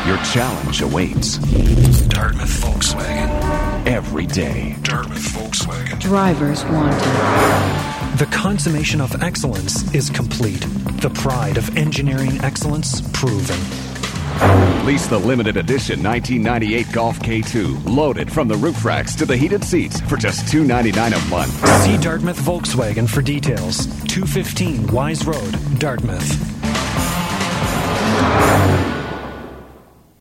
Your challenge awaits. Dartmouth Volkswagen. Every day. Dartmouth Volkswagen. Drivers wanted. The consummation of excellence is complete. The pride of engineering excellence proven. Lease the limited edition 1998 Golf K2, loaded from the roof racks to the heated seats for just $299 a month. See Dartmouth Volkswagen for details. 215 Wise Road, Dartmouth.